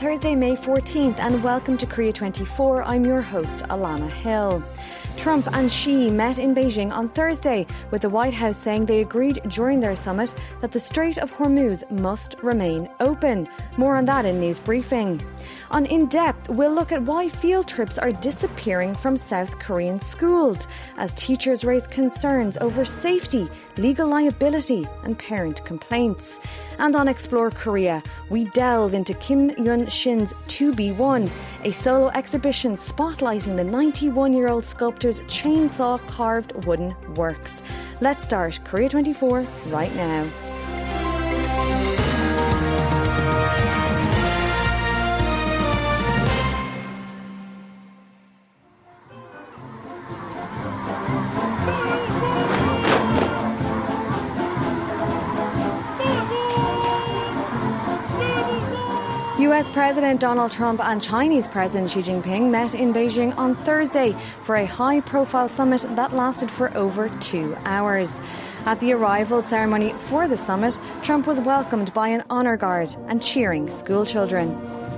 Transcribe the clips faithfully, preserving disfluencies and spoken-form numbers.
Thursday, May fourteenth, and welcome to Korea twenty-four. I'm your host, Alana Hill. Trump and Xi met in Beijing on Thursday, with the White House saying they agreed during their summit that the Strait of Hormuz must remain open. More on that in News Briefing. On In Depth, we'll look at why field trips are disappearing from South Korean schools as teachers raise concerns over safety, legal liability and parent complaints. And on Explore Korea, we delve into Kim Yun-shin's two B one, a solo exhibition spotlighting the ninety-one-year-old sculptor's chainsaw-carved wooden works. Let's start Korea twenty-four right now. U S President Donald Trump and Chinese President Xi Jinping met in Beijing on Thursday for a high-profile summit that lasted for over two hours. At the arrival ceremony for the summit, Trump was welcomed by an honor guard and cheering school children.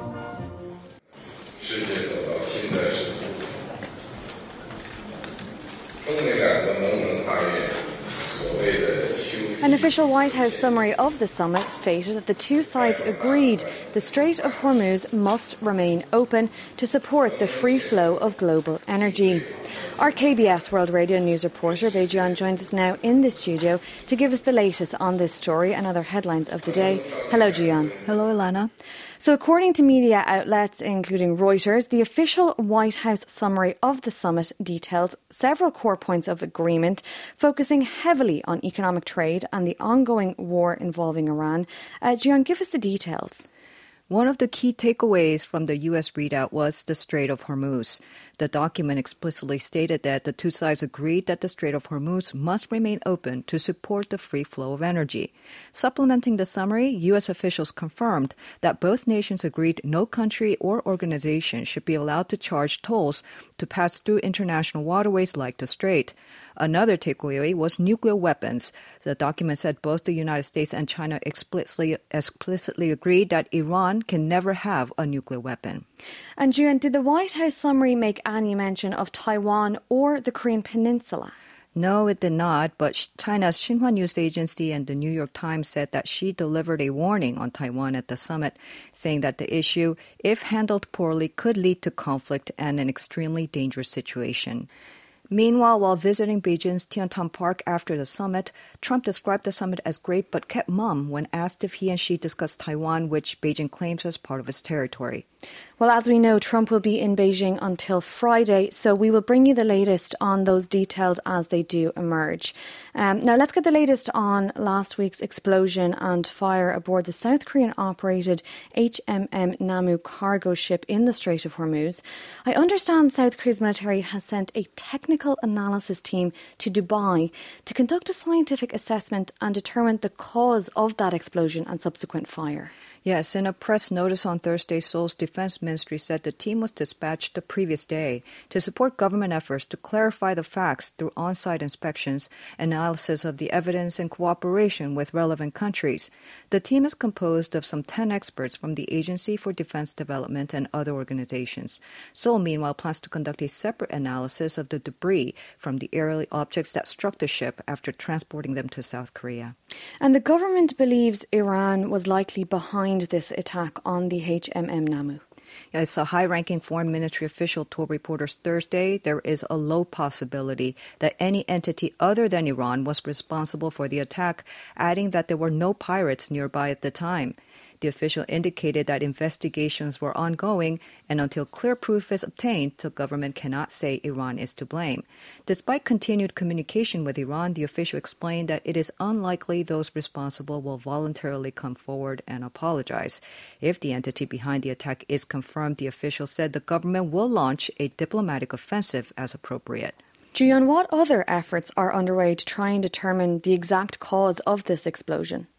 An official White House summary of the summit stated that the two sides agreed the Strait of Hormuz must remain open to support the free flow of global energy. Our K B S World Radio News reporter, Bae Jian, joins us now in the studio to give us the latest on this story and other headlines of the day. Hello, Jian. Hello, Ilana. So according to media outlets, including Reuters, the official White House summary of the summit details several core points of agreement, focusing heavily on economic trade and the ongoing war involving Iran. Uh, Jian, give us the details. One of the key takeaways from the U S readout was the Strait of Hormuz. The document explicitly stated that the two sides agreed that the Strait of Hormuz must remain open to support the free flow of energy. Supplementing the summary, U S officials confirmed that both nations agreed no country or organization should be allowed to charge tolls to pass through international waterways like the Strait. Another takeaway was nuclear weapons. The document said both the United States and China explicitly, explicitly agreed that Iran can never have a nuclear weapon. And Jian, did the White House summary make any mention of Taiwan or the Korean Peninsula? No, it did not, but China's Xinhua News Agency and the New York Times said that Xi delivered a warning on Taiwan at the summit, saying that the issue, if handled poorly, could lead to conflict and an extremely dangerous situation. Meanwhile, while visiting Beijing's Tiantan Park after the summit, Trump described the summit as great but kept mum when asked if he and Xi discussed Taiwan, which Beijing claims as part of its territory. Well, as we know, Trump will be in Beijing until Friday, so we will bring you the latest on those details as they do emerge. Um, now, let's get the latest on last week's explosion and fire aboard the South Korean-operated H M M Namu cargo ship in the Strait of Hormuz. I understand South Korea's military has sent a technical analysis team to Dubai to conduct a scientific assessment and determine the cause of that explosion and subsequent fire. Yes, in a press notice on Thursday, Seoul's defense ministry said the team was dispatched the previous day to support government efforts to clarify the facts through on-site inspections, analysis of the evidence, and cooperation with relevant countries. The team is composed of some ten experts from the Agency for Defense Development and other organizations. Seoul, meanwhile, plans to conduct a separate analysis of the debris from the aerial objects that struck the ship after transporting them to South Korea. And the government believes Iran was likely behind this attack on the H M M Namu. As a high-ranking foreign ministry official told reporters Thursday, there is a low possibility that any entity other than Iran was responsible for the attack, adding that there were no pirates nearby at the time. The official indicated that investigations were ongoing, and until clear proof is obtained, the government cannot say Iran is to blame. Despite continued communication with Iran, the official explained that it is unlikely those responsible will voluntarily come forward and apologize. If the entity behind the attack is confirmed, the official said the government will launch a diplomatic offensive as appropriate. Jian, what other efforts are underway to try and determine the exact cause of this explosion?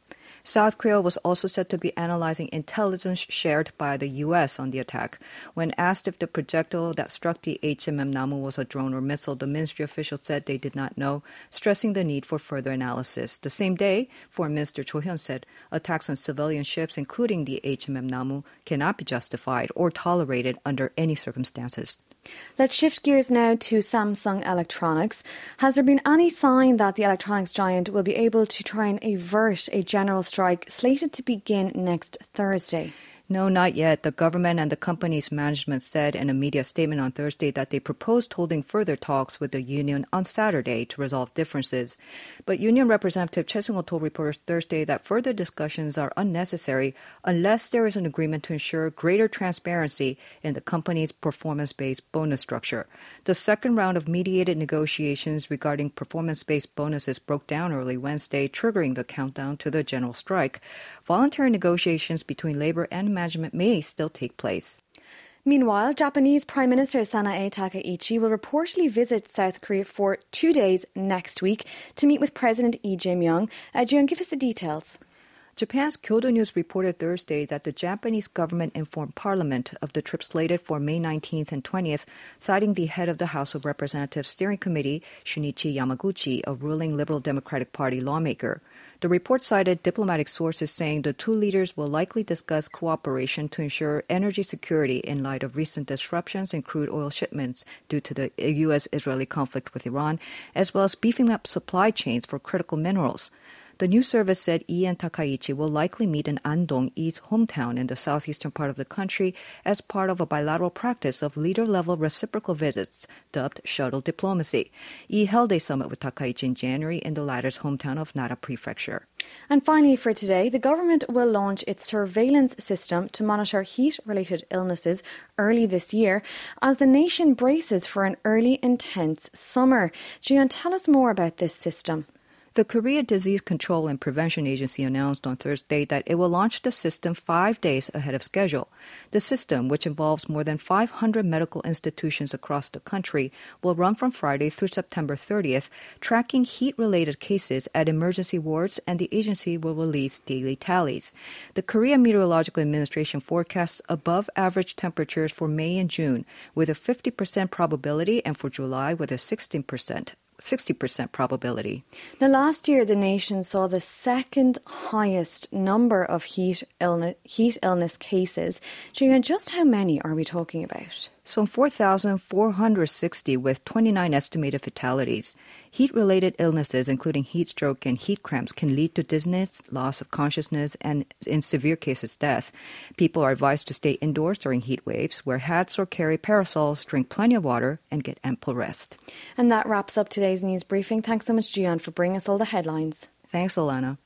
South Korea was also said to be analyzing intelligence shared by the U S on the attack. When asked if the projectile that struck the H M M Namu was a drone or missile, the ministry officials said they did not know, stressing the need for further analysis. The same day, Foreign Minister Cho Hyun said attacks on civilian ships, including the H M M Namu, cannot be justified or tolerated under any circumstances. Let's shift gears now to Samsung Electronics. Has there been any sign that the electronics giant will be able to try and avert a general strike slated to begin next Thursday? No, not yet. The government and the company's management said in a media statement on Thursday that they proposed holding further talks with the union on Saturday to resolve differences. But Union Representative Choi Seung-ho told reporters Thursday that further discussions are unnecessary unless there is an agreement to ensure greater transparency in the company's performance-based bonus structure. The second round of mediated negotiations regarding performance-based bonuses broke down early Wednesday, triggering the countdown to the general strike. Voluntary negotiations between labor and management may still take place. Meanwhile, Japanese Prime Minister Sanae Takaichi will reportedly visit South Korea for two days next week to meet with President Lee Jae-myung. Uh, Jian, give us the details. Japan's Kyodo News reported Thursday that the Japanese government informed Parliament of the trip slated for May nineteenth and twentieth, citing the head of the House of Representatives Steering Committee, Shunichi Yamaguchi, a ruling Liberal Democratic Party lawmaker. The report cited diplomatic sources saying the two leaders will likely discuss cooperation to ensure energy security in light of recent disruptions in crude oil shipments due to the U S-Israeli conflict with Iran, as well as beefing up supply chains for critical minerals. The news service said Lee and Takaichi will likely meet in Andong, Lee's hometown in the southeastern part of the country, as part of a bilateral practice of leader-level reciprocal visits, dubbed shuttle diplomacy. Lee held a summit with Takaichi in January in the latter's hometown of Nara Prefecture. And finally for today, the government will launch its surveillance system to monitor heat-related illnesses early this year as the nation braces for an early, intense summer. Jian, tell us more about this system. The Korea Disease Control and Prevention Agency announced on Thursday that it will launch the system five days ahead of schedule. The system, which involves more than five hundred medical institutions across the country, will run from Friday through September thirtieth, tracking heat-related cases at emergency wards, and the agency will release daily tallies. The Korea Meteorological Administration forecasts above-average temperatures for May and June, with a fifty percent probability, and for July with a sixteen percent. sixty percent probability. Now, last year, the nation saw the second highest number of heat illness, heat illness cases. Jian, just how many are we talking about? Some four thousand four hundred sixty with twenty-nine estimated fatalities. Heat-related illnesses, including heat stroke and heat cramps, can lead to dizziness, loss of consciousness, and in severe cases, death. People are advised to stay indoors during heat waves, wear hats or carry parasols, drink plenty of water, and get ample rest. And that wraps up today's news briefing. Thanks so much, Jian, for bringing us all the headlines. Thanks, Alana.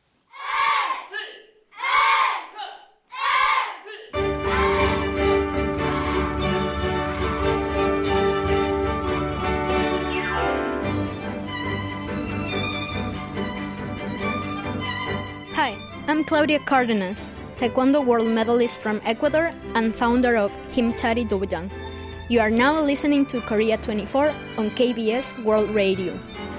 Hi, I'm Claudia Cardenas, Taekwondo world medalist from Ecuador and founder of Himchari Dojan. You are now listening to Korea twenty-four on K B S World Radio.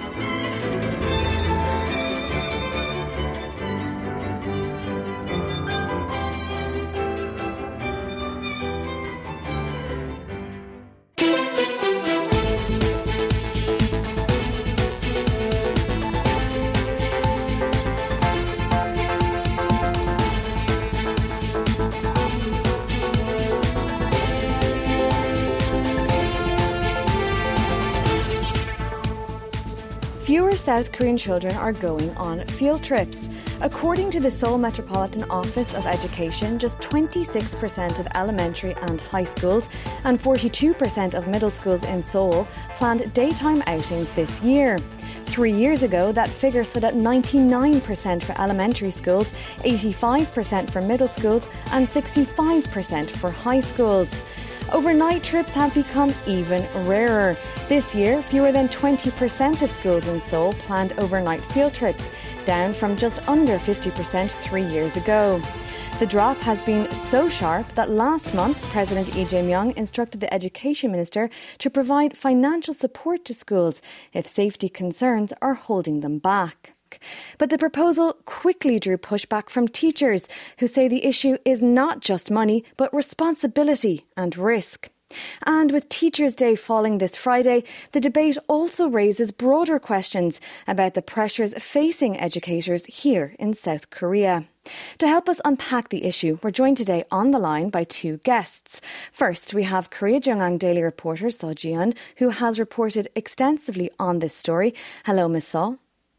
Fewer South Korean children are going on field trips. According to the Seoul Metropolitan Office of Education, just twenty-six percent of elementary and high schools and forty-two percent of middle schools in Seoul planned daytime outings this year. Three years ago, that figure stood at ninety-nine percent for elementary schools, eighty-five percent for middle schools, and sixty-five percent for high schools. Overnight trips have become even rarer. This year, fewer than twenty percent of schools in Seoul planned overnight field trips, down from just under fifty percent three years ago. The drop has been so sharp that last month, President Lee Jae-myung instructed the Education Minister to provide financial support to schools if safety concerns are holding them back. back. But the proposal quickly drew pushback from teachers who say the issue is not just money, but responsibility and risk. And with Teachers' Day falling this Friday, the debate also raises broader questions about the pressures facing educators here in South Korea. To help us unpack the issue, we're joined today on the line by two guests. First, we have Korea JongAng Daily reporter Seo Ji-eun, who has reported extensively on this story. Hello, Miz Seo.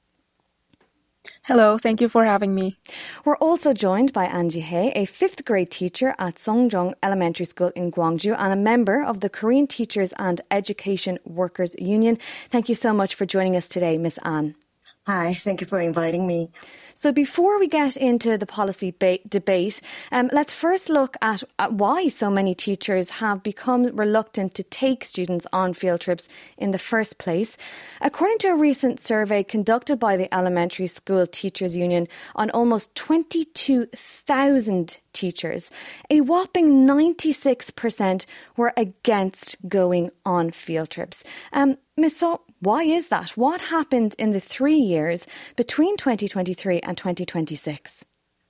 Hello, thank you for having me. We're also joined by An Ji-hae, a fifth grade teacher at Songjong Elementary School in Gwangju and a member of the Korean Teachers and Education Workers Union. Thank you so much for joining us today, Miss An. Hi, thank you for inviting me. So before we get into the policy ba- debate, um, let's first look at, at why so many teachers have become reluctant to take students on field trips in the first place. According to a recent survey conducted by the Elementary School Teachers Union on almost twenty-two thousand teachers, a whopping ninety-six percent were against going on field trips. Um, Miz Seo, why is that? What happened in the three years between twenty twenty-three and twenty twenty-six?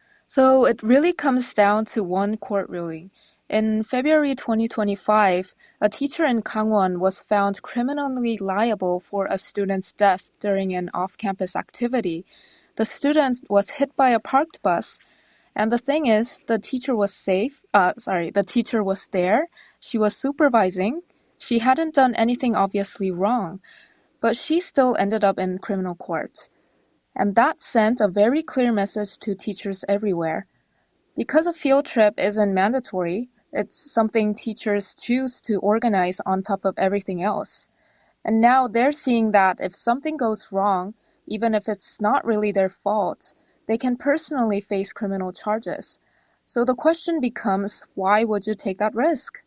So it really comes down to one court ruling. In February twenty twenty-five, a teacher in Gangwon was found criminally liable for a student's death during an off-campus activity. The student was hit by a parked bus, and the thing is, the teacher was safe. Uh, sorry, the teacher was there. She was supervising. She hadn't done anything obviously wrong, but she still ended up in criminal court. And that sent a very clear message to teachers everywhere. Because a field trip isn't mandatory, it's something teachers choose to organize on top of everything else. And now they're seeing that if something goes wrong, even if it's not really their fault, they can personally face criminal charges. So the question becomes, why would you take that risk?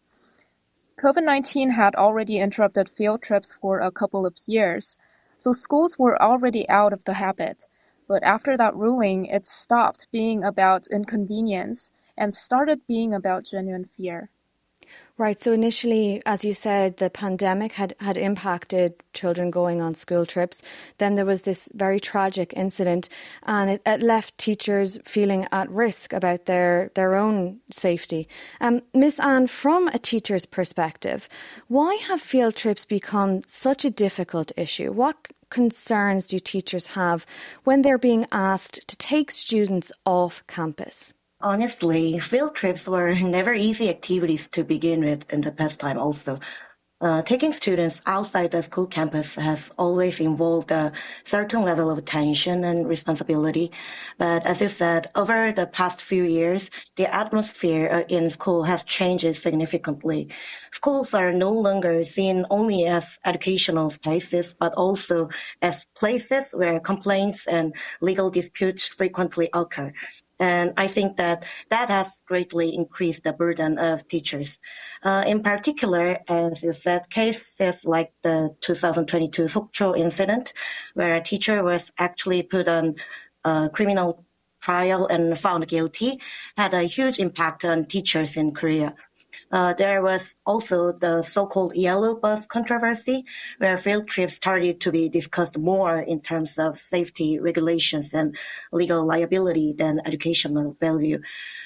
COVID nineteen had already interrupted field trips for a couple of years, so schools were already out of the habit. But after that ruling, it stopped being about inconvenience and started being about genuine fear. Right, so initially, as you said, the pandemic had, had impacted children going on school trips. Then there was this very tragic incident and it, it left teachers feeling at risk about their, their own safety. Um, Miss Anne, from a teacher's perspective, why have field trips become such a difficult issue? What concerns do teachers have when they're being asked to take students off campus? Honestly, field trips were never easy activities to begin with in the past time also. Uh, taking students outside the school campus has always involved a certain level of tension and responsibility. But as you said, over the past few years, the atmosphere in school has changed significantly. Schools are no longer seen only as educational spaces, but also as places where complaints and legal disputes frequently occur. And I think that that has greatly increased the burden of teachers. Uh, in particular, as you said, cases like the two thousand twenty-two Sokcho incident, where a teacher was actually put on a criminal trial and found guilty, had a huge impact on teachers in Korea. Uh, there was also the so-called yellow bus controversy, where field trips started to be discussed more in terms of safety regulations and legal liability than educational value.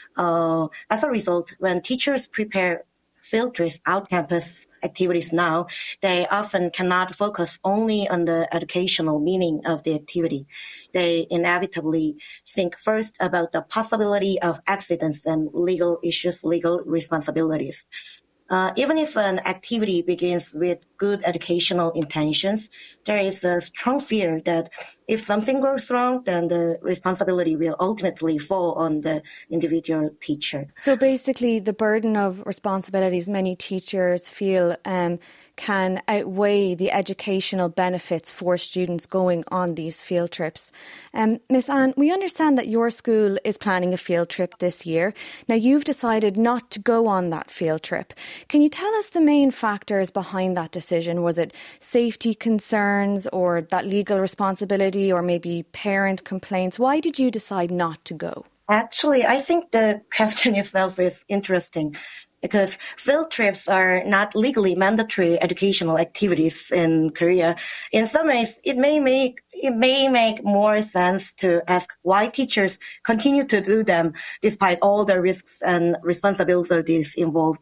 Uh, as a result, when teachers prepare field trips out campus activities now, they often cannot focus only on the educational meaning of the activity. They inevitably think first about the possibility of accidents and legal issues, legal responsibilities. Uh, even if an activity begins with good educational intentions, there is a strong fear that if something goes wrong, then the responsibility will ultimately fall on the individual teacher. So basically, the burden of responsibilities many teachers feel um, can outweigh the educational benefits for students going on these field trips. Um, Miss Anne, we understand that your school is planning a field trip this year. Now, you've decided not to go on that field trip. Can you tell us the main factors behind that decision? Was it safety concerns or that legal responsibility or maybe parent complaints? Why did you decide not to go? Actually, I think the question itself is interesting. because field trips are not legally mandatory educational activities in Korea. In some ways, it may make it may make more sense to ask why teachers continue to do them despite all the risks and responsibilities involved.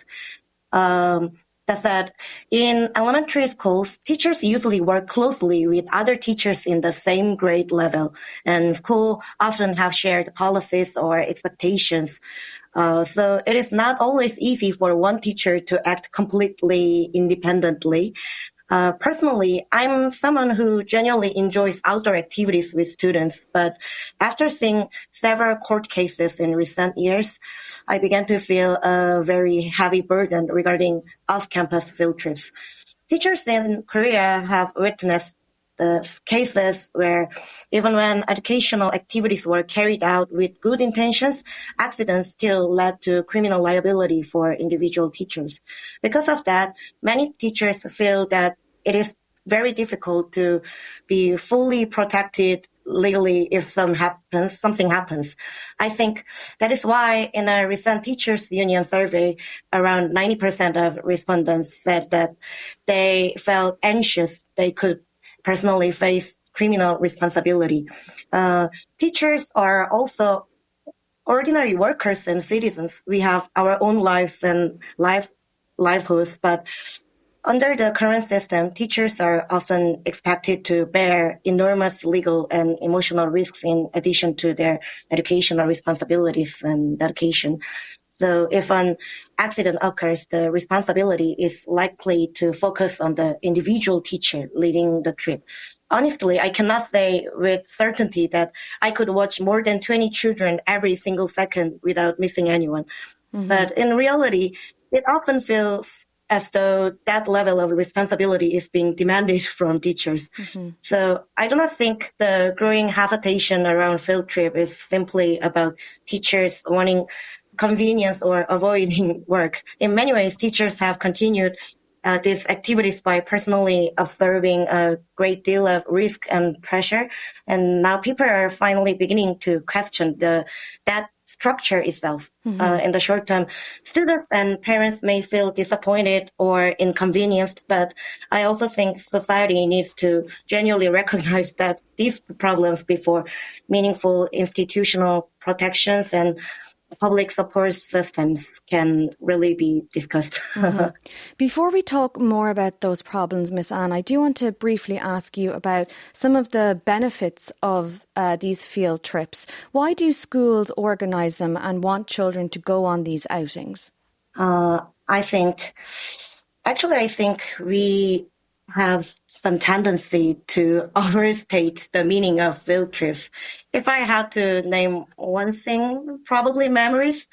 Um, that said, in elementary schools, teachers usually work closely with other teachers in the same grade level, and schools often have shared policies or expectations. Uh, so it is not always easy for one teacher to act completely independently. Uh, personally, I'm someone who genuinely enjoys outdoor activities with students, but after seeing several court cases in recent years, I began to feel a very heavy burden regarding off-campus field trips. Teachers in Korea have witnessed the cases where even when educational activities were carried out with good intentions, accidents still led to criminal liability for individual teachers. Because of that, many teachers feel that it is very difficult to be fully protected legally if some happens, something happens. I think that is why in a recent teachers union survey, around ninety percent of respondents said that they felt anxious they could personally face criminal responsibility. Uh, teachers are also ordinary workers and citizens. We have our own lives and life livelihoods, but under the current system, teachers are often expected to bear enormous legal and emotional risks in addition to their educational responsibilities and dedication. So if an accident occurs, the responsibility is likely to focus on the individual teacher leading the trip. Honestly, I cannot say with certainty that I could watch more than twenty children every single second without missing anyone. Mm-hmm. But in reality, it often feels as though that level of responsibility is being demanded from teachers. Mm-hmm. So I do not think the growing hesitation around field trip is simply about teachers wanting convenience or avoiding work. In many ways, teachers have continued uh, these activities by personally observing a great deal of risk and pressure. And now people are finally beginning to question the that structure itself. Mm-hmm. Uh, in the short term, students and parents may feel disappointed or inconvenienced, but I also think society needs to genuinely recognize that these problems before meaningful institutional protections and public support systems can really be discussed. Mm-hmm. Before we talk more about those problems, Miss Anne, I do want to briefly ask you about some of the benefits of uh, these field trips. Why do schools organise them and want children to go on these outings? Uh, I think, actually, I think we have some tendency to overstate the meaning of field trips. If I had to name one thing, probably memories.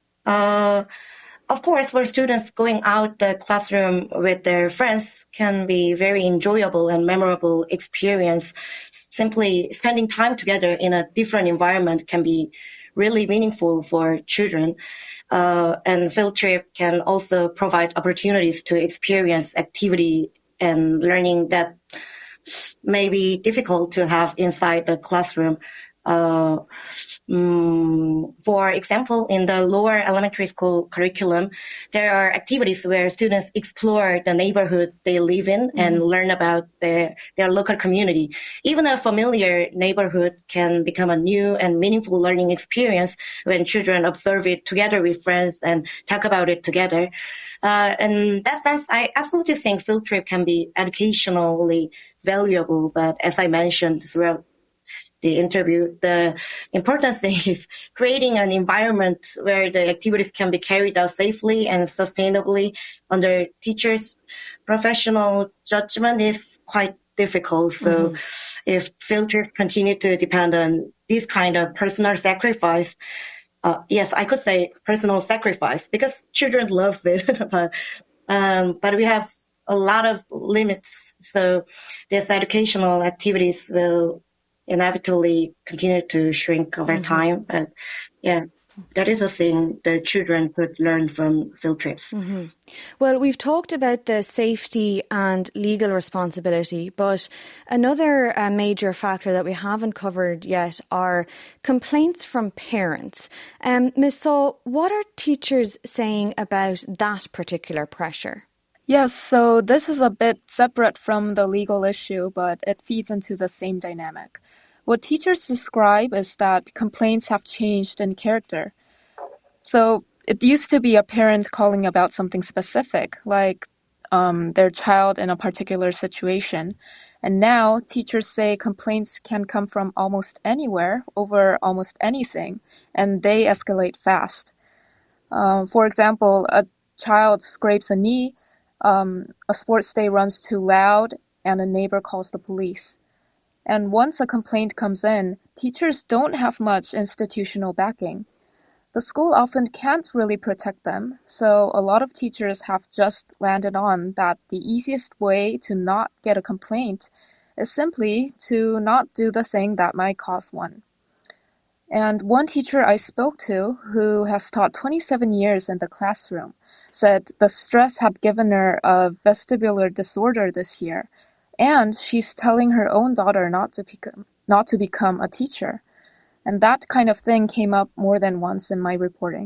Uh, of course, for students, going out the classroom with their friends can be very enjoyable and memorable experience. Simply spending time together in a different environment can be really meaningful for children. Uh, and field trip can also provide opportunities to experience activity and learning that may be difficult to have inside the classroom. Uh, um, for example, in the lower elementary school curriculum, there are activities where students explore the neighborhood they live in mm-hmm. and learn about their, their local community. Even a familiar neighborhood can become a new and meaningful learning experience when children observe it together with friends and talk about it together. Uh, in that sense, I absolutely think field trip can be educationally valuable, but as I mentioned throughout the interview, the important thing is creating an environment where the activities can be carried out safely and sustainably under teachers' professional judgment is quite difficult. So mm-hmm. if field trips continue to depend on this kind of personal sacrifice, uh, yes, I could say personal sacrifice because children love it, but, um, but we have a lot of limits. So these educational activities will inevitably continue to shrink over mm-hmm. time. But yeah. That is a thing the children could learn from field trips. Mm-hmm. Well, we've talked about the safety and legal responsibility, but another uh, major factor that we haven't covered yet are complaints from parents. Um, Miz Saw, what are teachers saying about that particular pressure? Yes, so this is a bit separate from the legal issue, but it feeds into the same dynamic. What teachers describe is that complaints have changed in character. So it used to be a parent calling about something specific, like um, their child in a particular situation. And now teachers say complaints can come from almost anywhere over almost anything, and they escalate fast. Uh, for example, a child scrapes a knee, um, a sports day runs too loud, and a neighbor calls the police. And once a complaint comes in, teachers don't have much institutional backing. The school often can't really protect them, so a lot of teachers have just landed on that the easiest way to not get a complaint is simply to not do the thing that might cause one. And one teacher I spoke to, who has taught twenty-seven years in the classroom, said the stress had given her a vestibular disorder this year, and she's telling her own daughter not to become, not to become a teacher. And that kind of thing came up more than once in my reporting.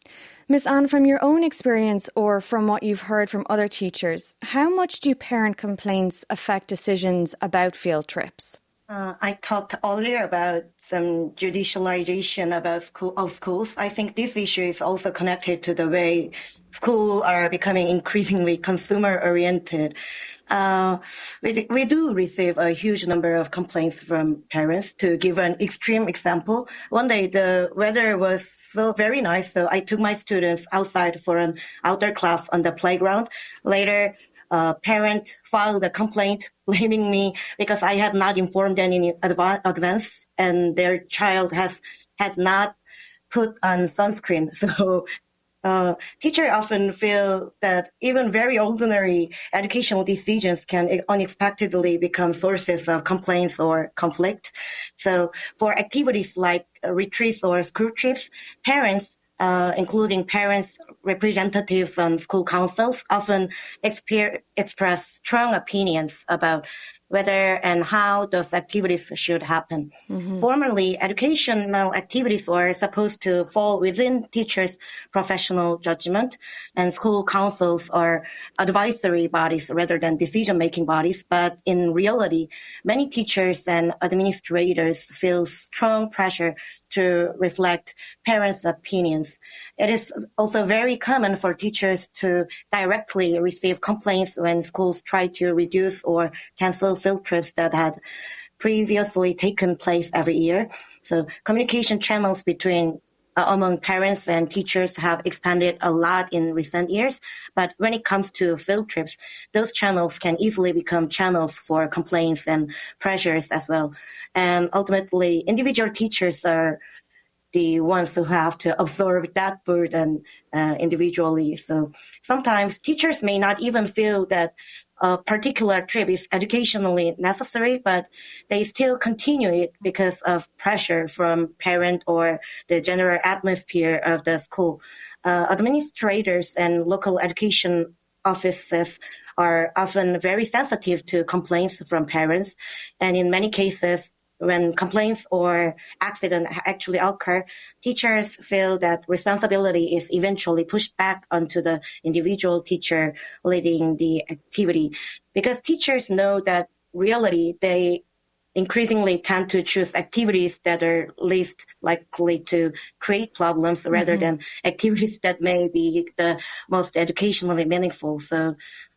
Miz Anne, from your own experience or from what you've heard from other teachers, how much do parent complaints affect decisions about field trips? Uh, I talked earlier about some judicialization about school, of schools. I think this issue is also connected to the way schools are becoming increasingly consumer-oriented. Uh, we, we do receive a huge number of complaints from parents. To give an extreme example, one day the weather was so very nice, so I took my students outside for an outdoor class on the playground. Later, a parent filed a complaint blaming me because I had not informed them in advance and their child has had not put on sunscreen. So uh, teachers often feel that even very ordinary educational decisions can unexpectedly become sources of complaints or conflict. So for activities like retreats or school trips, parents Uh, including parents, representatives on school councils, often exper- express strong opinions about whether and how those activities should happen. Mm-hmm. Formerly, educational activities were supposed to fall within teachers' professional judgment, and school councils are advisory bodies rather than decision-making bodies. But in reality, many teachers and administrators feel strong pressure to reflect parents' opinions. It is also very common for teachers to directly receive complaints when schools try to reduce or cancel field trips that had previously taken place every year. So communication channels between uh, among parents and teachers have expanded a lot in recent years. But when it comes to field trips, those channels can easily become channels for complaints and pressures as well. And ultimately, individual teachers are the ones who have to absorb that burden uh, individually. So sometimes teachers may not even feel that a particular trip is educationally necessary, but they still continue it because of pressure from parent or the general atmosphere of the school. Uh, administrators and local education offices are often very sensitive to complaints from parents, and in many cases, when complaints or accidents actually occur, teachers feel that responsibility is eventually pushed back onto the individual teacher leading the activity. Because teachers know that reality, they increasingly tend to choose activities that are least likely to create problems rather mm-hmm. than activities that may be the most educationally meaningful. So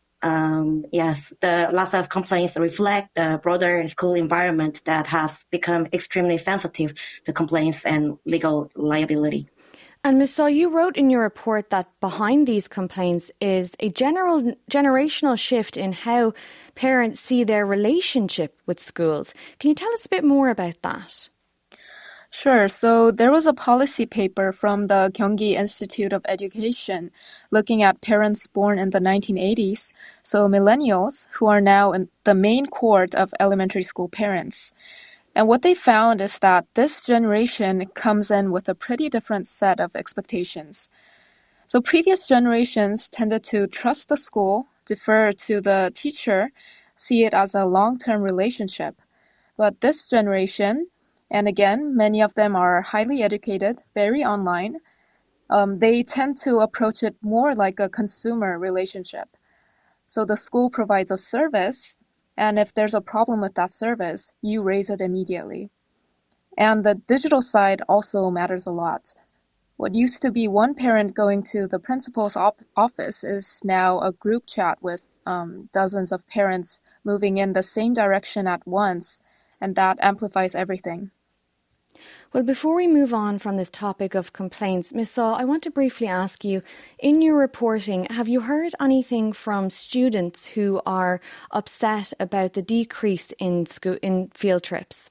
Um, yes, the lots of complaints reflect the broader school environment that has become extremely sensitive to complaints and legal liability. And Miz Saw, you wrote in your report that behind these complaints is a general generational shift in how parents see their relationship with schools. Can you tell us a bit more about that? Sure. So there was a policy paper from the Gyeonggi Institute of Education looking at parents born in the nineteen eighties, so millennials who are now in the main cohort of elementary school parents. And what they found is that this generation comes in with a pretty different set of expectations. So previous generations tended to trust the school, defer to the teacher, see it as a long-term relationship. But this generation, and again, many of them are highly educated, very online, um, they tend to approach it more like a consumer relationship. So the school provides a service, and if there's a problem with that service, you raise it immediately. And the digital side also matters a lot. What used to be one parent going to the principal's op- office is now a group chat with um, dozens of parents moving in the same direction at once, and that amplifies everything. Well, before we move on from this topic of complaints, Miz Saw, I want to briefly ask you, in your reporting, have you heard anything from students who are upset about the decrease in school, in field trips?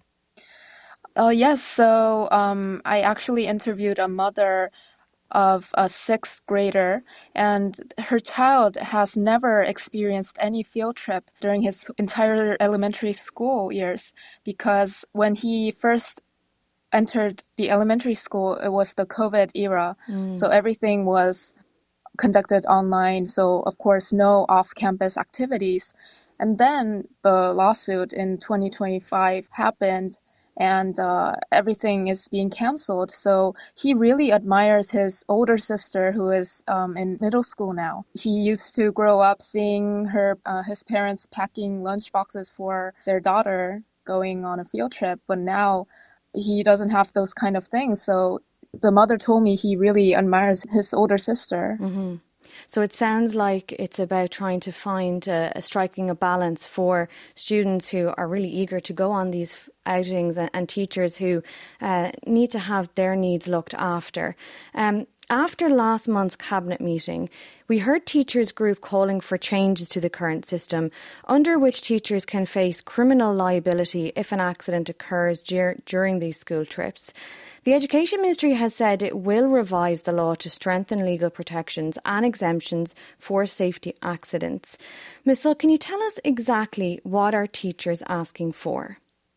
Uh, yes, so um, I actually interviewed a mother of a sixth grader, and her child has never experienced any field trip during his entire elementary school years, because when he first entered the elementary school, it was the COVID era, mm. so everything was conducted online, so of course no off-campus activities. And then the lawsuit in twenty twenty-five happened, and uh, everything is being canceled. So he really admires his older sister, who is um, in middle school now. He used to grow up seeing her, uh, his parents packing lunchboxes for their daughter going on a field trip, but now he doesn't have those kind of things. So the mother told me he really admires his older sister. Mm-hmm. So it sounds like it's about trying to find a, a striking a balance for students who are really eager to go on these outings and, and teachers who uh, need to have their needs looked after. Um, After last month's cabinet meeting, we heard teachers' group calling for changes to the current system, under which teachers can face criminal liability if an accident occurs dur- during these school trips. The Education Ministry has said it will revise the law to strengthen legal protections and exemptions for safety accidents. Miz Sull, can you tell us exactly what are teachers asking for?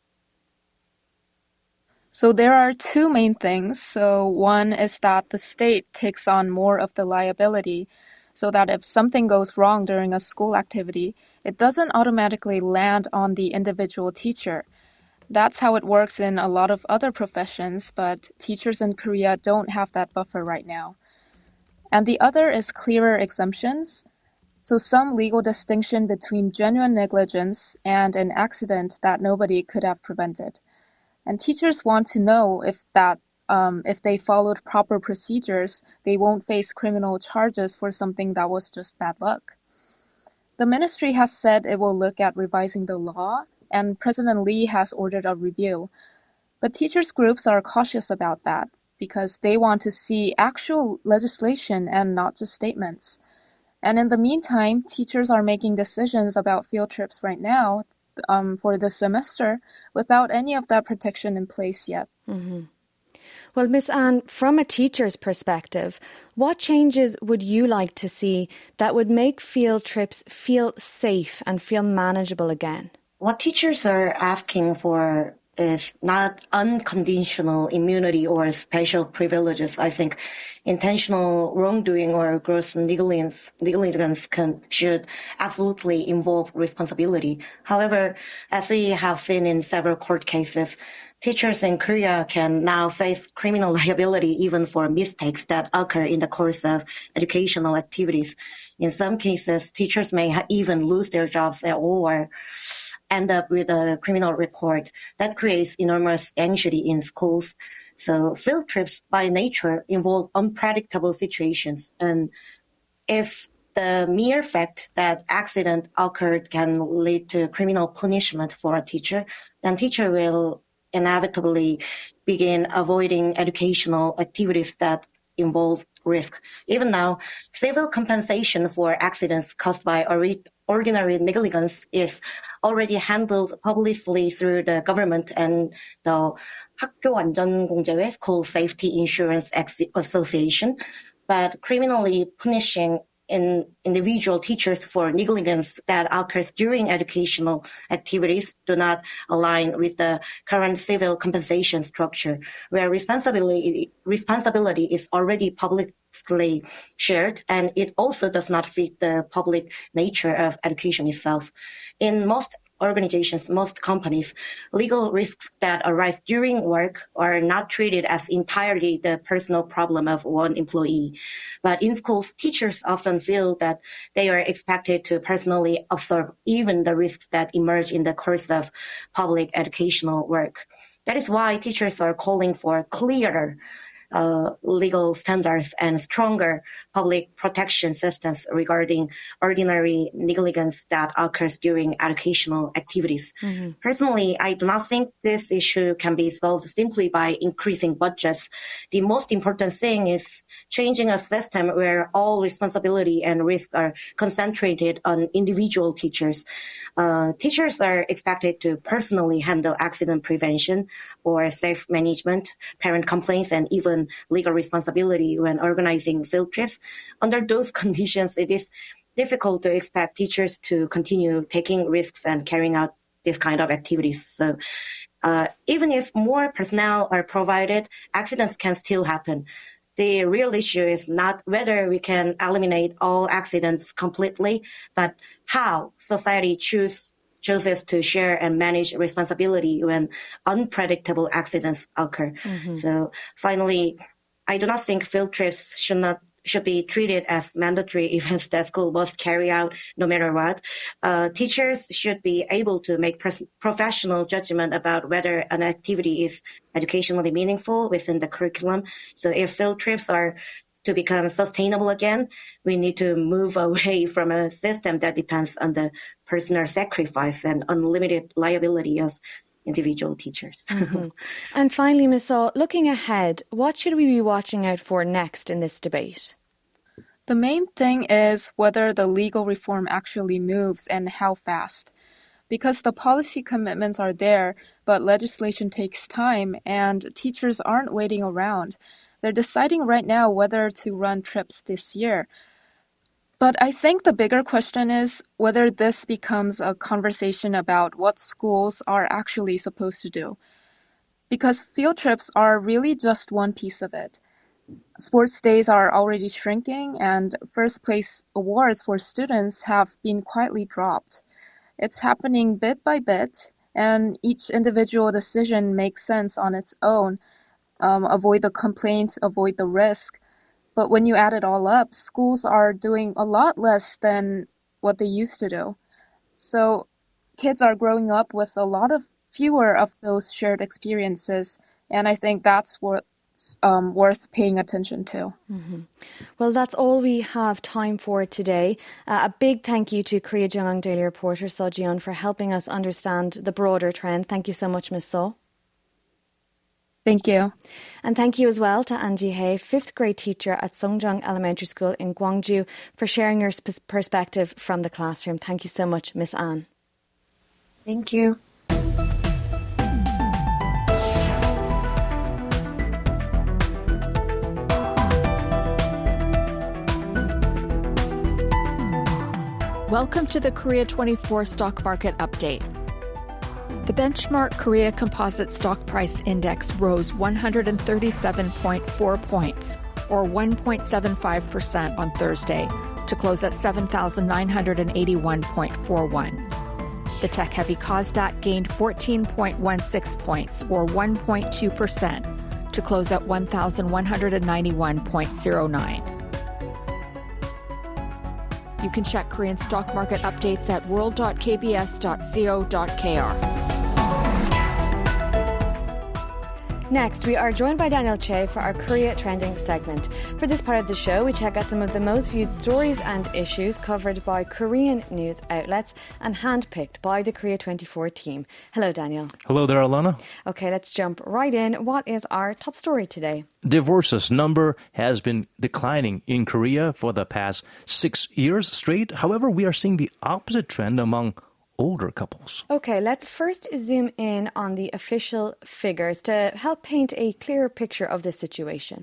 So there are two main things. So one is that the state takes on more of the liability, so that if something goes wrong during a school activity, it doesn't automatically land on the individual teacher. That's how it works in a lot of other professions, but teachers in Korea don't have that buffer right now. And the other is clearer exemptions. So some legal distinction between genuine negligence and an accident that nobody could have prevented. And teachers want to know if that um, if they followed proper procedures, they won't face criminal charges for something that was just bad luck. The ministry has said it will look at revising the law, and President Lee has ordered a review. But teachers' groups are cautious about that because they want to see actual legislation and not just statements. And in the meantime, teachers are making decisions about field trips right now Um, for this semester without any of that protection in place yet. Mm-hmm. Well, Miss Anne, from a teacher's perspective, what changes would you like to see that would make field trips feel safe and feel manageable again? What teachers are asking for is not unconditional immunity or special privileges. I think intentional wrongdoing or gross negligence, negligence can, should absolutely involve responsibility. However, as we have seen in several court cases, teachers in Korea can now face criminal liability even for mistakes that occur in the course of educational activities. In some cases, teachers may ha- even lose their jobs or end up with a criminal record. That creates enormous anxiety in schools. So field trips by nature involve unpredictable situations. And if the mere fact that accident occurred can lead to criminal punishment for a teacher, then teacher will inevitably begin avoiding educational activities that involve risk. Even now, civil compensation for accidents caused by ordinary negligence is already handled publicly through the government and the 학교 안전공제회, School Safety Insurance Association. But criminally punishing in individual teachers for negligence that occurs during educational activities do not align with the current civil compensation structure, where responsibility responsibility is already publicly shared, and it also does not fit the public nature of education itself. In most organizations, most companies, legal risks that arise during work are not treated as entirely the personal problem of one employee. But in schools, teachers often feel that they are expected to personally absorb even the risks that emerge in the course of public educational work. That is why teachers are calling for clearer Uh, legal standards and stronger public protection systems regarding ordinary negligence that occurs during educational activities. Mm-hmm. Personally, I do not think this issue can be solved simply by increasing budgets. The most important thing is changing a system where all responsibility and risk are concentrated on individual teachers. Uh, teachers are expected to personally handle accident prevention or safe management, parent complaints, and even legal responsibility when organizing field trips. Under those conditions, it is difficult to expect teachers to continue taking risks and carrying out this kind of activities. So uh, even if more personnel are provided, accidents can still happen. The real issue is not whether we can eliminate all accidents completely, but how society choose, chooses to share and manage responsibility when unpredictable accidents occur. Mm-hmm. So finally, I do not think field trips should not should be treated as mandatory events that school must carry out no matter what. Uh, teachers should be able to make pres- professional judgment about whether an activity is educationally meaningful within the curriculum. So if field trips are to become sustainable again, we need to move away from a system that depends on the personal sacrifice and unlimited liability of individual teachers. Mm-hmm. And finally, Miz Saw, looking ahead, what should we be watching out for next in this debate? The main thing is whether the legal reform actually moves and how fast. Because the policy commitments are there, but legislation takes time and teachers aren't waiting around. They're deciding right now whether to run trips this year. But I think the bigger question is whether this becomes a conversation about what schools are actually supposed to do. Because field trips are really just one piece of it. Sports days are already shrinking, and first place awards for students have been quietly dropped. It's happening bit by bit, and each individual decision makes sense on its own. Um, avoid the complaints, avoid the risk. But when you add it all up, schools are doing a lot less than what they used to do. So kids are growing up with a lot of fewer of those shared experiences, and I think that's what's um, worth paying attention to. Mm-hmm. Well, that's all we have time for today. Uh, a big thank you to Korea JoongAng Daily reporter Seo Ji-yeon for helping us understand the broader trend. Thank you so much, Miz Seo. Thank you. And thank you as well to Angie Hay, fifth grade teacher at Songjong Elementary School in Gwangju, for sharing your sp- perspective from the classroom. Thank you so much, Miss Anne. Thank you. Welcome to the Korea twenty-four Stock Market Update. The benchmark Korea Composite Stock Price Index rose one hundred thirty-seven point four points, or one point seven five percent on Thursday, to close at seven thousand nine hundred eighty-one point four one. The tech-heavy Kosdaq gained fourteen point one six points, or one point two percent, to close at one thousand one hundred ninety-one point zero nine. You can check Korean stock market updates at world dot k b s dot co dot k r. Next, we are joined by Daniel Che for our Korea Trending segment. For this part of the show, we check out some of the most viewed stories and issues covered by Korean news outlets and handpicked by the Korea twenty-four team. Hello, Daniel. Hello there, Alana. Okay, let's jump right in. What is our top story today? Divorces number has been declining in Korea for the past six years straight. However, we are seeing the opposite trend among older couples. Okay, let's first zoom in on the official figures to help paint a clearer picture of the situation.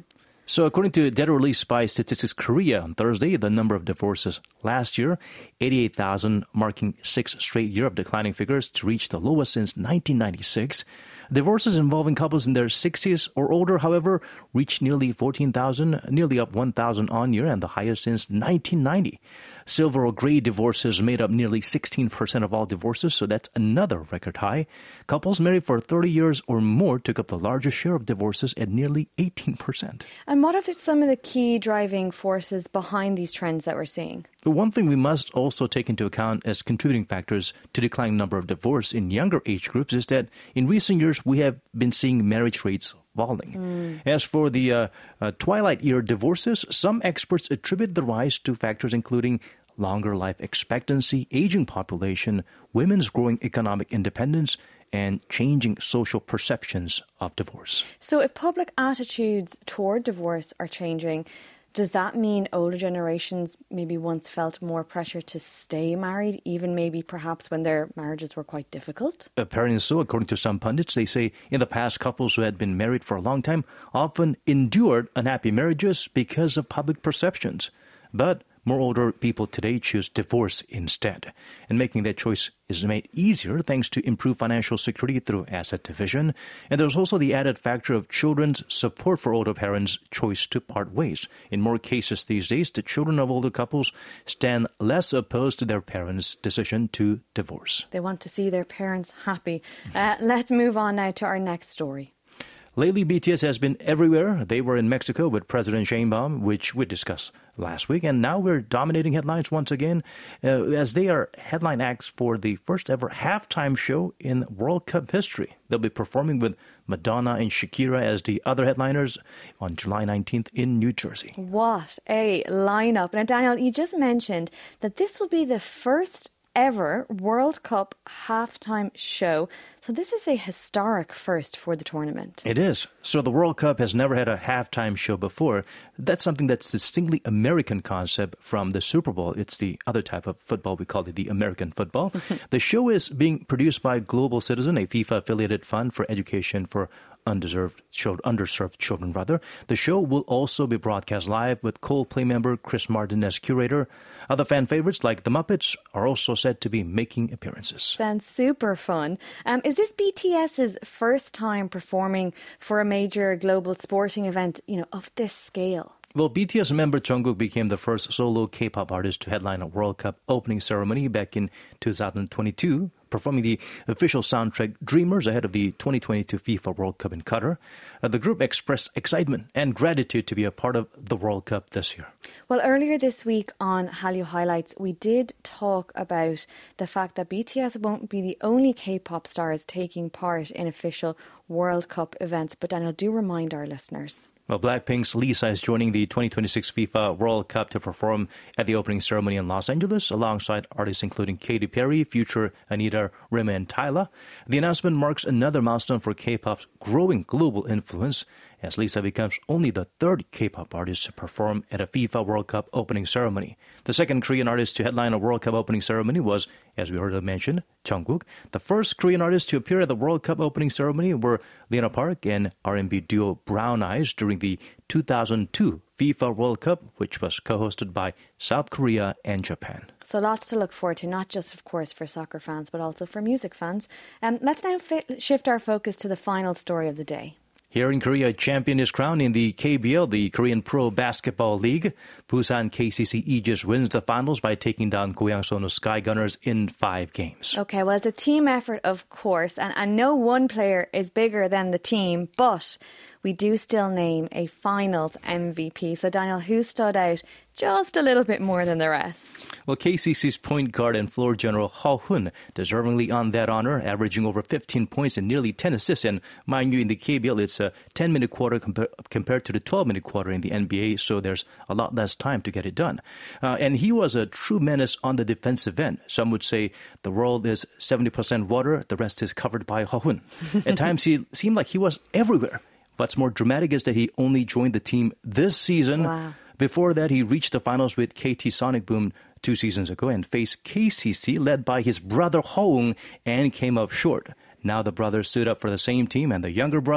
So according to data released by Statistics Korea on Thursday, the number of divorces last year, eighty-eight thousand, marking six straight year of declining figures to reach the lowest since nineteen ninety-six. Divorces involving couples in their sixties or older, however, reached nearly fourteen thousand, nearly up one thousand on year and the highest since nineteen ninety. Silver or gray divorces made up nearly sixteen percent of all divorces, so that's another record high. Couples married for thirty years or more took up the largest share of divorces at nearly eighteen percent. And what are the, some of the key driving forces behind these trends that we're seeing? The one thing we must also take into account as contributing factors to declining number of divorce in younger age groups is that in recent years we have been seeing marriage rates falling. Mm. As for the uh, uh, twilight year divorces, some experts attribute the rise to factors including longer life expectancy, aging population, women's growing economic independence, and changing social perceptions of divorce. So if public attitudes toward divorce are changing, does that mean older generations maybe once felt more pressure to stay married, even maybe perhaps when their marriages were quite difficult? Apparently so. According to some pundits, they say in the past, couples who had been married for a long time often endured unhappy marriages because of public perceptions. But more older people today choose divorce instead. And making that choice is made easier thanks to improved financial security through asset division. And there's also the added factor of children's support for older parents' choice to part ways. In more cases these days, the children of older couples stand less opposed to their parents' decision to divorce. They want to see their parents happy. Uh, let's move on now to our next story. Lately, B T S has been everywhere. They were in Mexico with President Sheinbaum, which we discussed last week. And now we're dominating headlines once again uh, as they are headline acts for the first ever halftime show in World Cup history. They'll be performing with Madonna and Shakira as the other headliners on July nineteenth in New Jersey. What a lineup. Now, Daniel, you just mentioned that this will be the first ever World Cup halftime show. So this is a historic first for the tournament. It is. So the World Cup has never had a halftime show before. That's something that's distinctly American concept from the Super Bowl. It's the other type of football. We call it the American football. The show is being produced by Global Citizen, a FIFA-affiliated fund for education for undeserved children, underserved children, rather. The show will also be broadcast live with Coldplay member Chris Martin as curator. Other fan favorites like the Muppets are also said to be making appearances. Sounds super fun. Um, is this BTS's first time performing for a major global sporting event, you know, of this scale? Well, B T S member Jungkook became the first solo K-pop artist to headline a World Cup opening ceremony back in two thousand twenty-two, performing the official soundtrack Dreamers ahead of the twenty twenty-two FIFA World Cup in Qatar. Uh, the group expressed excitement and gratitude to be a part of the World Cup this year. Well, earlier this week on Hallyu Highlights, we did talk about the fact that B T S won't be the only K-pop stars taking part in official World Cup events. But Daniel, do remind our listeners. Well, Blackpink's Lisa is joining the twenty twenty-six FIFA World Cup to perform at the opening ceremony in Los Angeles alongside artists including Katy Perry, Future, Anita, Rema, and Tyla. The announcement marks another milestone for K-pop's growing global influence as Lisa becomes only the third K-pop artist to perform at a FIFA World Cup opening ceremony. The second Korean artist to headline a World Cup opening ceremony was, as we already mentioned, Jungkook. The first Korean artists to appear at the World Cup opening ceremony were Lena Park and R and B duo Brown Eyes during the two thousand two FIFA World Cup, which was co-hosted by South Korea and Japan. So lots to look forward to, not just, of course, for soccer fans, but also for music fans. Um, let's now fi- shift our focus to the final story of the day. Here in Korea, a champion is crowned in the K B L, the Korean Pro Basketball League. Busan K C C Aegis wins the finals by taking down Goyang Sonu Sky Gunners in five games. Okay, well, it's a team effort, of course, and, and no one player is bigger than the team, but we do still name a finals M V P. So, Daniel, who stood out just a little bit more than the rest? Well, K C C's point guard and floor general Heo Hun deservingly earned that honor, averaging over fifteen points and nearly ten assists. And mind you, in the K B L, it's a ten-minute quarter compa- compared to the twelve-minute quarter in the N B A, so there's a lot less time to get it done. Uh, and he was a true menace on the defensive end. Some would say the world is seventy percent water, the rest is covered by Heo Hun. At times, he seemed like he was everywhere. What's more dramatic is that he only joined the team this season. Wow. Before that, he reached the finals with K T Sonic Boom two seasons ago and faced K C C led by his brother Houng and came up short. Now the brothers stood up for the same team and the younger brother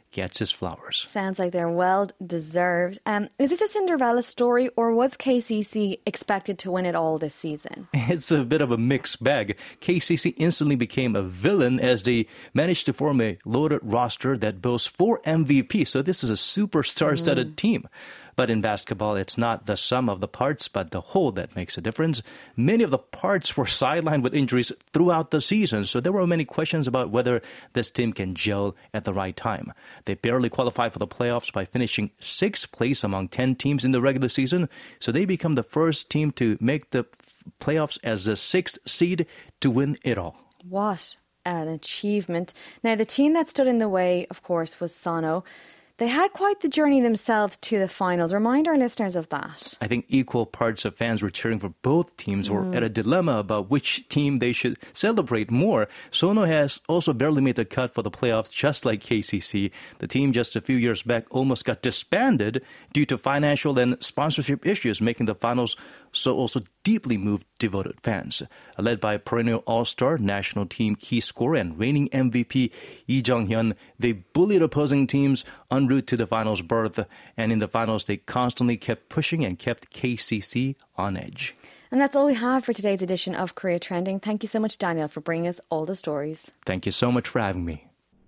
gets his flowers. Sounds like they're well deserved. Um, is this a Cinderella story, or was K C C expected to win it all this season? It's a bit of a mixed bag. K C C instantly became a villain as they managed to form a loaded roster that boasts four M V Ps. So this is a super star-studded mm. team. But in basketball, it's not the sum of the parts, but the whole that makes a difference. Many of the parts were sidelined with injuries throughout the season, so there were many questions about whether this team can gel at the right time. They barely qualified for the playoffs by finishing sixth place among ten teams in the regular season, so they become the first team to make the playoffs as the sixth seed to win it all. What an achievement. Now, the team that stood in the way, of course, was Sono. They had quite the journey themselves to the finals. Remind our listeners of that. I think equal parts of fans were cheering for both teams mm. were at a dilemma about which team they should celebrate more. Sono has also barely made the cut for the playoffs, just like K C C. The team just a few years back almost got disbanded due to financial and sponsorship issues, making the finals so also deeply moved devoted fans. Led by perennial all-star national team key scorer and reigning M V P Lee Jung-hyun, they bullied opposing teams en route to the finals berth, and in the finals they constantly kept pushing and kept K C C on edge. And that's all we have for today's edition of Korea Trending. Thank you so much, Daniel, for bringing us all the stories. Thank you so much for having me.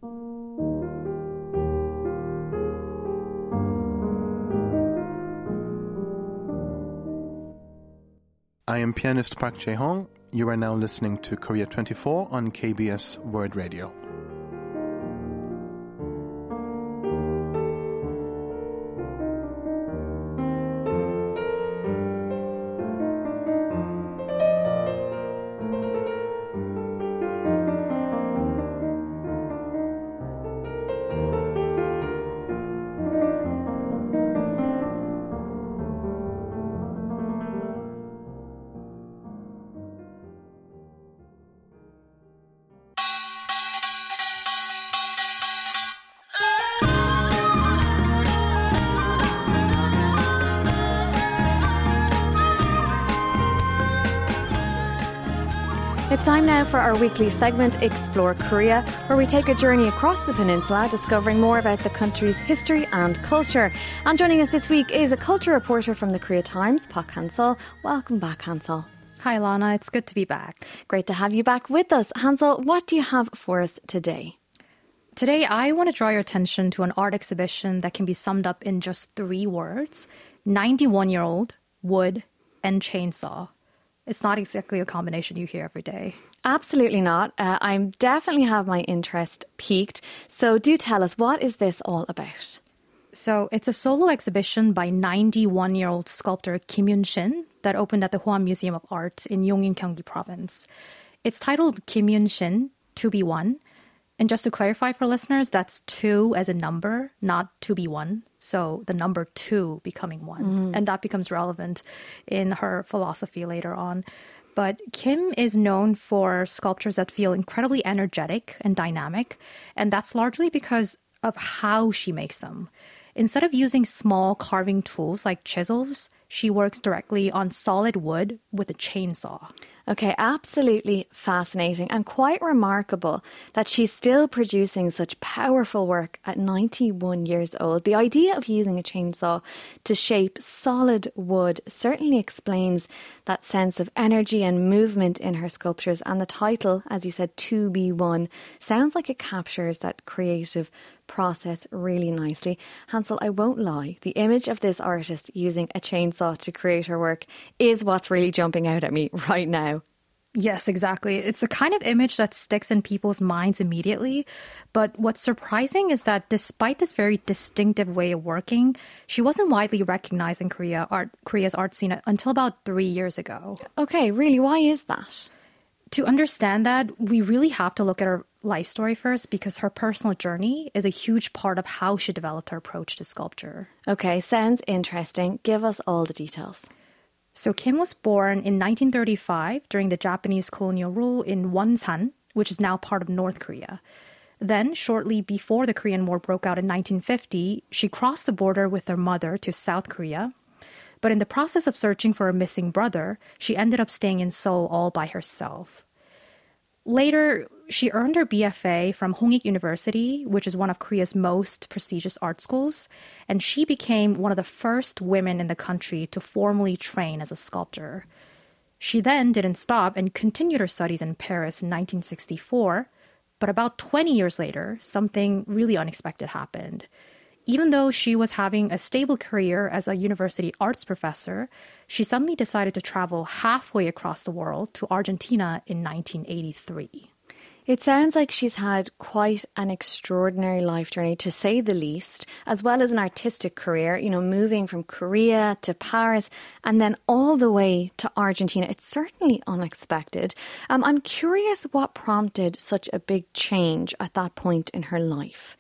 I am pianist Park Jae-hong. You are now listening to Korea twenty-four on K B S World Radio. It's time now for our weekly segment, Explore Korea, where we take a journey across the peninsula, discovering more about the country's history and culture. And joining us this week is a culture reporter from the Korea Times, Park Hansel. Welcome back, Hansel. Hi, Lana. It's good to be back. Great to have you back with us. Hansel, what do you have for us today? Today, I want to draw your attention to an art exhibition that can be summed up in just three words: ninety-one-year-old, wood, and chainsaw. It's not exactly a combination you hear every day. Absolutely not. Uh, I definitely have my interest piqued. So do tell us, what is this all about? So it's a solo exhibition by ninety-one-year-old sculptor Kim Yun-shin that opened at the Hwam Museum of Art in Yongin, Gyeonggi Province. It's titled Kim Yun-shin, To Be One. And just to clarify for listeners, that's two as a number, not to be one. So the number two becoming one. Mm. And that becomes relevant in her philosophy later on. But Kim is known for sculptures that feel incredibly energetic and dynamic. And that's largely because of how she makes them. Instead of using small carving tools like chisels, she works directly on solid wood with a chainsaw. Okay, absolutely fascinating and quite remarkable that she's still producing such powerful work at ninety-one years old. The idea of using a chainsaw to shape solid wood certainly explains that sense of energy and movement in her sculptures. And the title, as you said, To Be One, sounds like it captures that creative process really nicely. Hansel, I won't lie, the image of this artist using a chainsaw to create her work is what's really jumping out at me right now. Yes, exactly. It's a kind of image that sticks in people's minds immediately. But what's surprising is that despite this very distinctive way of working, she wasn't widely recognized in Korea art, Korea's art scene until about three years ago. Okay, really? Why is that? To understand that, we really have to look at her life story first, because her personal journey is a huge part of how she developed her approach to sculpture. Okay, sounds interesting. Give us all the details. So Kim was born in nineteen thirty-five during the Japanese colonial rule in Wonsan, which is now part of North Korea. Then, shortly before the Korean War broke out in nineteen fifty, she crossed the border with her mother to South Korea. But in the process of searching for a missing brother, she ended up staying in Seoul all by herself. Later, She earned her B F A from Hongik University, which is one of Korea's most prestigious art schools, and she became one of the first women in the country to formally train as a sculptor. She then didn't stop and continued her studies in Paris in nineteen sixty-four, but about twenty years later, something really unexpected happened. Even though she was having a stable career as a university arts professor, she suddenly decided to travel halfway across the world to Argentina in nineteen eighty-three. It sounds like she's had quite an extraordinary life journey, to say the least, as well as an artistic career, you know, moving from Korea to Paris and then all the way to Argentina. It's certainly unexpected. Um, I'm curious what prompted such a big change at that point in her life.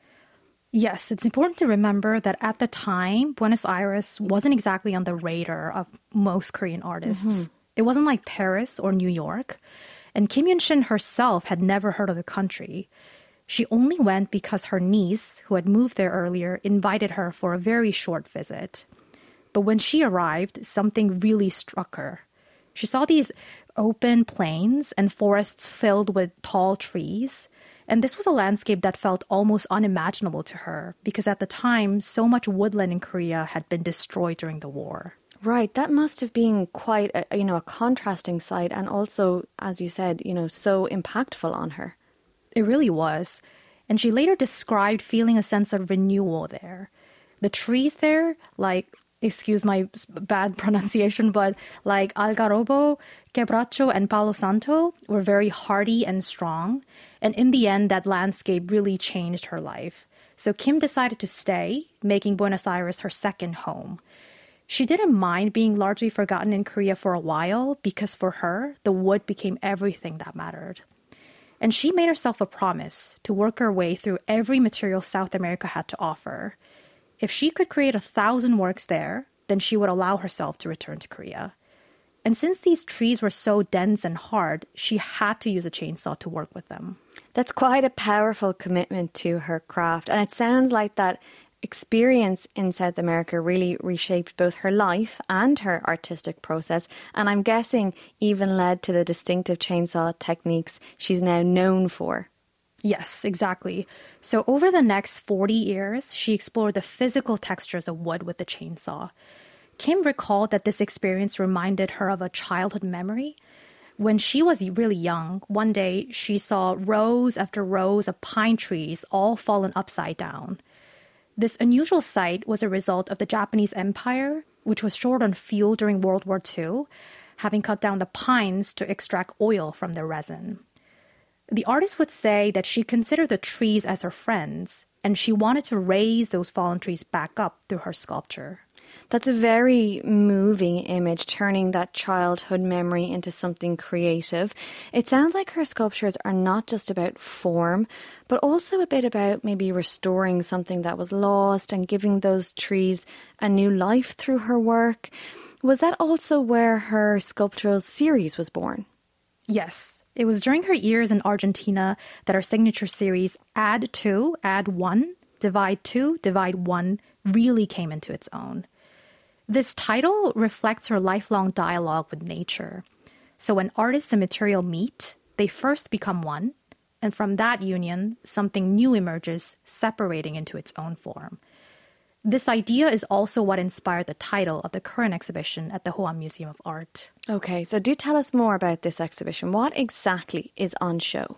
Yes, it's important to remember that at the time, Buenos Aires wasn't exactly on the radar of most Korean artists. Mm-hmm. It wasn't like Paris or New York. And Kim Yun-shin herself had never heard of the country. She only went because her niece, who had moved there earlier, invited her for a very short visit. But when she arrived, something really struck her. She saw these open plains and forests filled with tall trees. And this was a landscape that felt almost unimaginable to her because at the time, so much woodland in Korea had been destroyed during the war. Right, that must have been quite a, you know, a contrasting sight and also, as you said, you know, so impactful on her. It really was. And she later described feeling a sense of renewal there. The trees there, like, excuse my bad pronunciation, but like Algarrobo, Quebracho, and Palo Santo were very hardy and strong. And in the end, that landscape really changed her life. So Kim decided to stay, making Buenos Aires her second home. She didn't mind being largely forgotten in Korea for a while because for her, the wood became everything that mattered. And she made herself a promise to work her way through every material South America had to offer. If she could create a thousand works there, then she would allow herself to return to Korea. And since these trees were so dense and hard, she had to use a chainsaw to work with them. That's quite a powerful commitment to her craft. And it sounds like that experience in South America really reshaped both her life and her artistic process, and I'm guessing even led to the distinctive chainsaw techniques she's now known for. Yes, exactly. So over the next forty years, she explored the physical textures of wood with the chainsaw. Kim recalled that this experience reminded her of a childhood memory. When she was really young, one day she saw rows after rows of pine trees all fallen upside down. This unusual sight was a result of the Japanese Empire, which was short on fuel during World War Two, having cut down the pines to extract oil from their resin. The artist would say that she considered the trees as her friends, and she wanted to raise those fallen trees back up through her sculpture. That's a very moving image, turning that childhood memory into something creative. It sounds like her sculptures are not just about form, but also a bit about maybe restoring something that was lost and giving those trees a new life through her work. Was that also where her sculptural series was born? Yes. It was during her years in Argentina that her signature series Add two, Add one, Divide two, Divide one really came into its own. This title reflects her lifelong dialogue with nature. So when artist and material meet, they first become one, and from that union, something new emerges, separating into its own form. This idea is also what inspired the title of the current exhibition at the Hoan Museum of Art. Okay, so do tell us more about this exhibition. What exactly is on show?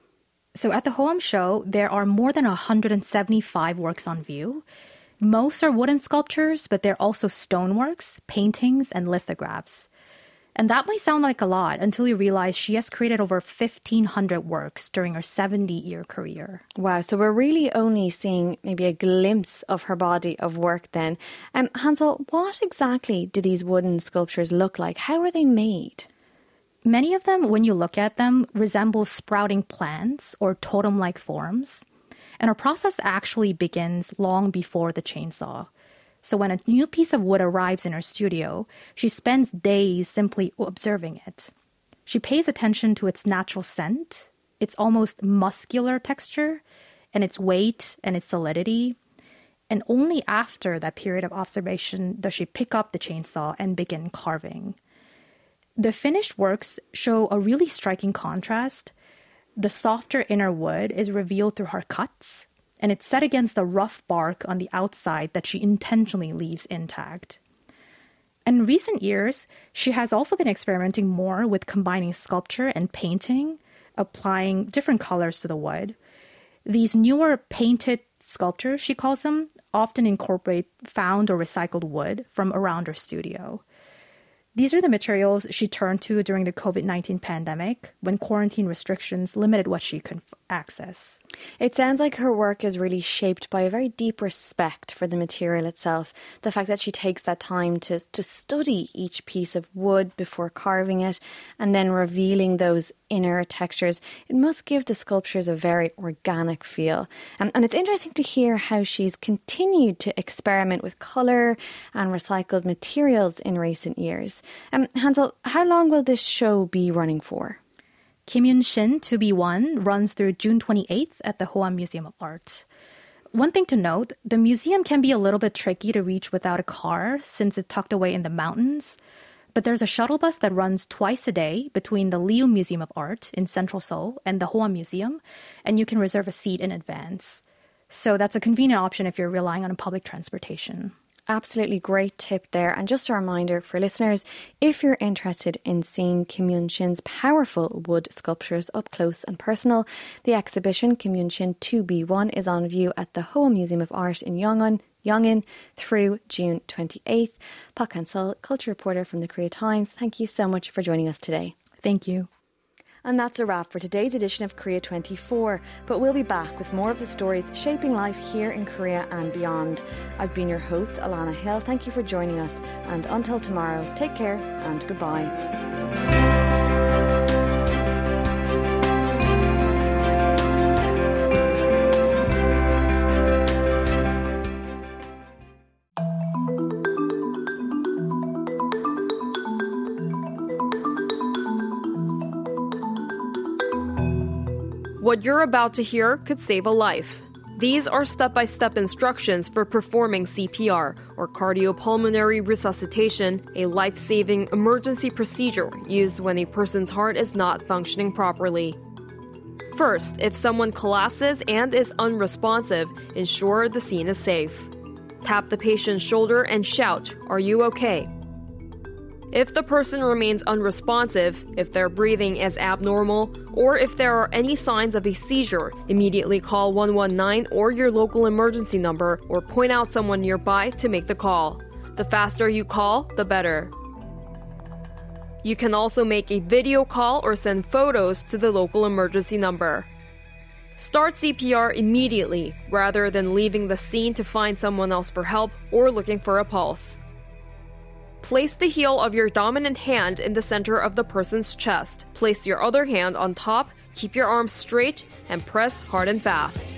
So at the Hoam show, there are more than one hundred seventy-five works on view. Most are wooden sculptures, but there are also stoneworks, paintings, and lithographs. And that might sound like a lot until you realize she has created over fifteen hundred works during her seventy-year career. Wow, so we're really only seeing maybe a glimpse of her body of work then. Um, Hansel, what exactly do these wooden sculptures look like? How are they made? Many of them, when you look at them, resemble sprouting plants or totem-like forms. And her process actually begins long before the chainsaw. So when a new piece of wood arrives in her studio, she spends days simply observing it. She pays attention to its natural scent, its almost muscular texture, and its weight and its solidity. And only after that period of observation does she pick up the chainsaw and begin carving. The finished works show a really striking contrast. The softer inner wood is revealed through her cuts, and it's set against the rough bark on the outside that she intentionally leaves intact. In recent years, she has also been experimenting more with combining sculpture and painting, applying different colors to the wood. These newer painted sculptures, she calls them, often incorporate found or recycled wood from around her studio. These are the materials she turned to during the covid nineteen pandemic when quarantine restrictions limited what she could access. It sounds like her work is really shaped by a very deep respect for the material itself. The fact that she takes that time to, to study each piece of wood before carving it and then revealing those inner textures, it must give the sculptures a very organic feel. Um, and it's interesting to hear how she's continued to experiment with colour and recycled materials in recent years. Um, Hansel, how long will this show be running for? Kim Yun-shin to be One runs through June twenty-eighth at the Hoa Museum of Art. One thing to note, the museum can be a little bit tricky to reach without a car since it's tucked away in the mountains. But there's a shuttle bus that runs twice a day between the Liu Museum of Art in central Seoul and the Hoa Museum, and you can reserve a seat in advance. So that's a convenient option if you're relying on public transportation. Absolutely great tip there. And just a reminder for listeners, if you're interested in seeing Kim Yun-shin's powerful wood sculptures up close and personal, the exhibition Kim Yun-shin two B one is on view at the Hoa Museum of Art in Yongin, Yongin through June twenty-eighth. Park Han-sul, culture reporter from the Korea Times, thank you so much for joining us today. Thank you. And that's a wrap for today's edition of Korea twenty-four. But we'll be back with more of the stories shaping life here in Korea and beyond. I've been your host, Alana Hill. Thank you for joining us. And until tomorrow, take care and goodbye. What you're about to hear could save a life. These are step-by-step instructions for performing C P R, or cardiopulmonary resuscitation, a life-saving emergency procedure used when a person's heart is not functioning properly. First, if someone collapses and is unresponsive, ensure the scene is safe. Tap the patient's shoulder and shout, "Are you okay?" If the person remains unresponsive, if their breathing is abnormal, or if there are any signs of a seizure, immediately call one one nine or your local emergency number or point out someone nearby to make the call. The faster you call, the better. You can also make a video call or send photos to the local emergency number. Start C P R immediately, rather than leaving the scene to find someone else for help or looking for a pulse. Place the heel of your dominant hand in the center of the person's chest. Place your other hand on top, keep your arms straight, and press hard and fast.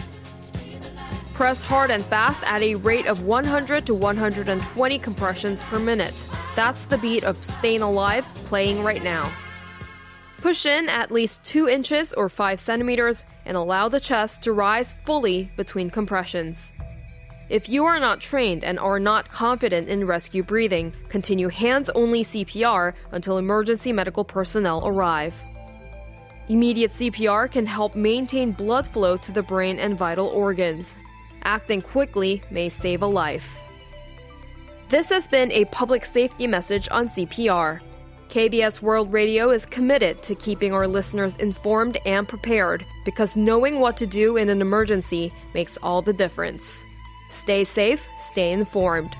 Press hard and fast at a rate of one hundred to one hundred twenty compressions per minute. That's the beat of Staying Alive playing right now. Push in at least two inches or five centimeters and allow the chest to rise fully between compressions. If you are not trained and are not confident in rescue breathing, continue hands-only C P R until emergency medical personnel arrive. Immediate C P R can help maintain blood flow to the brain and vital organs. Acting quickly may save a life. This has been a public safety message on C P R. K B S World Radio is committed to keeping our listeners informed and prepared because knowing what to do in an emergency makes all the difference. Stay safe, stay informed.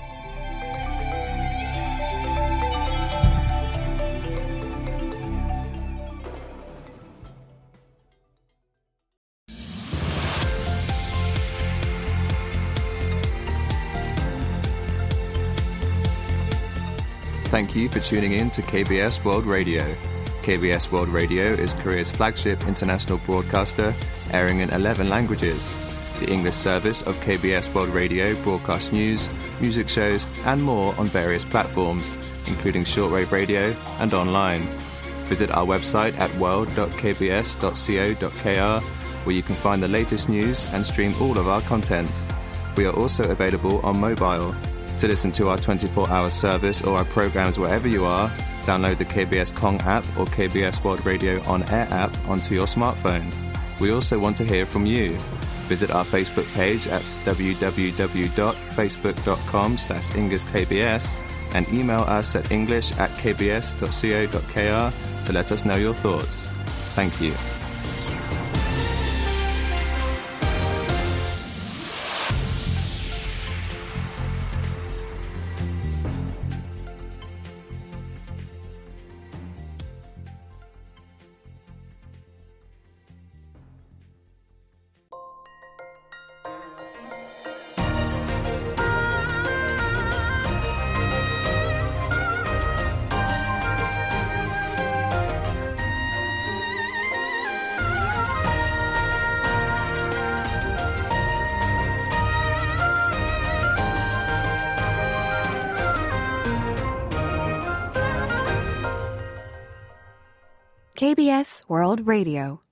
Thank you for tuning in to K B S World Radio. K B S World Radio is Korea's flagship international broadcaster, airing in eleven languages. The English service of K B S World Radio broadcasts news, music shows, and more on various platforms, including shortwave radio and online. Visit our website at world dot k b s dot co dot k r, where you can find the latest news and stream all of our content. We are also available on mobile. To listen to our twenty-four hour service or our programs wherever you are, Download the K B S Kong app or K B S World Radio On Air app onto your smartphone. We also want to hear from you. Visit our Facebook page at w w w dot facebook dot com slash english k b s and email us at english at k b s dot co dot k r to let us know your thoughts. Thank you. K B S World Radio.